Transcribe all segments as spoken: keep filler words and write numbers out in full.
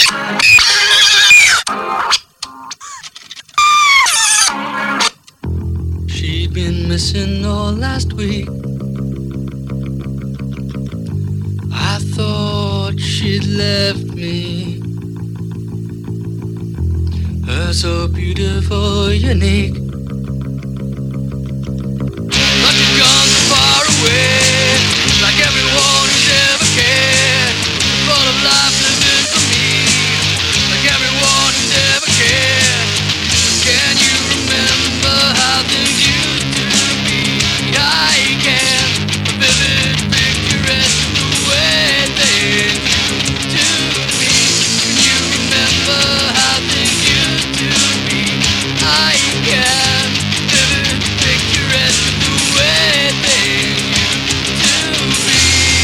She'd been missing all last week. I thought she'd left me. Her so beautiful, unique. But you've gone so far away, like everyone who's ever cared. Full of life living for me, like everyone who's ever cared. Can you remember how things used to be? I can, a vivid picturesque the way things used to be. Can you remember how things used to be? I can, vivid picturesque the way things used to be.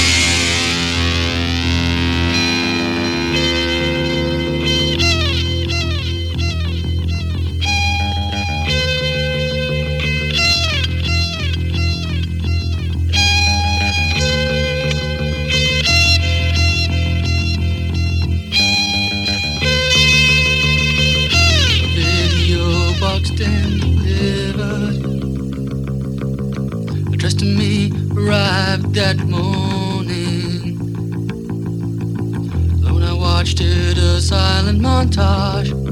Video boxed and delivered, addressed to me, arrived that morning. Alone I watched it, a silent montage.